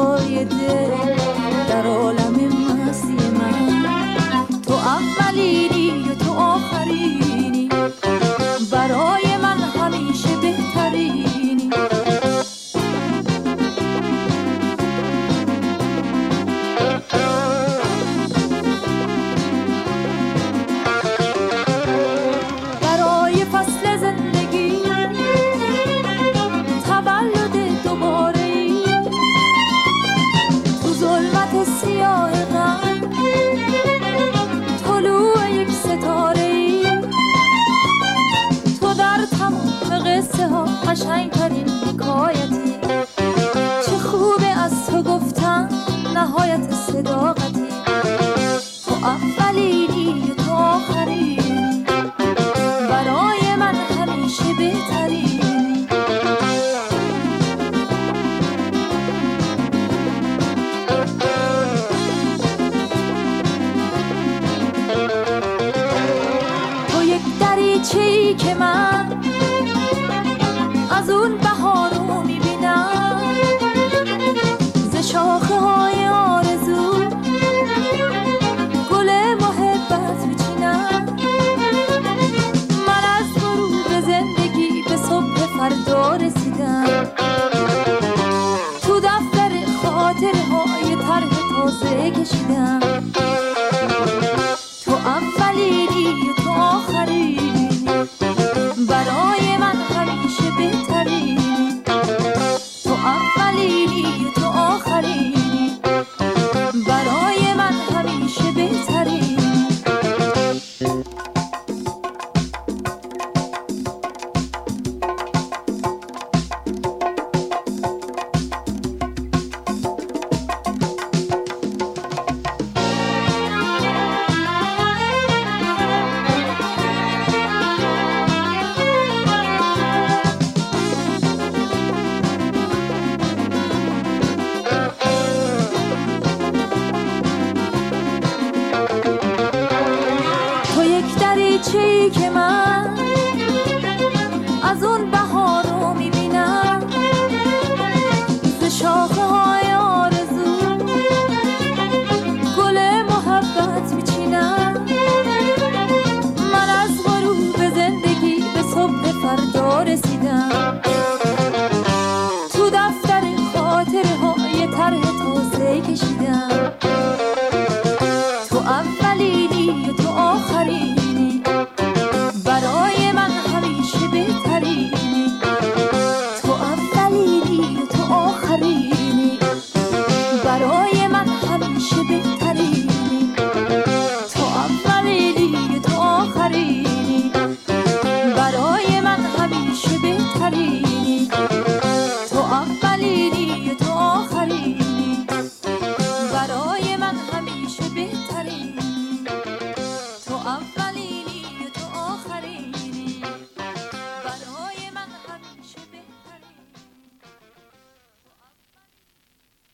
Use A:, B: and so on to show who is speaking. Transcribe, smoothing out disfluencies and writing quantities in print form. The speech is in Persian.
A: های دل در عالم مستی من. تو اولینی و تو آخرینی، برای من همیشه بهترینی. برای فصل زندگی تولد دوباره‌ای، تو ظلمت سیاه غم طلوع یک ستاره‌ای. تو در تمام قصه ها قشنگترین حکایتی، چه خوبه از تو گفتن نهایت صداقتی. تو اولینی و تو آخرینی، برای من همیشه بهترینی. تو یک دریچه‌ای که من از اون بهار رو میبینم، ز شاخه های آرزو گل محبت میچینم. من از غروب زندگی به صبح فردا رسیدم، تو دفتر خاطرهای طرح تازه کشیدم. تو اولینی و تو آخرینی، برای من همیشه بهترینی. تو اولینی و تو آخرینی، برای من همیشه بهترینی. تو یک دریچه‌ای که من از اون بهار رو میبینم، ز شاخه های آرزو گل محبت میچینم. من از غروب زندگی به صبح فردا رسیدم، تو دفتر خاطرهای طرح تازه کشیدم.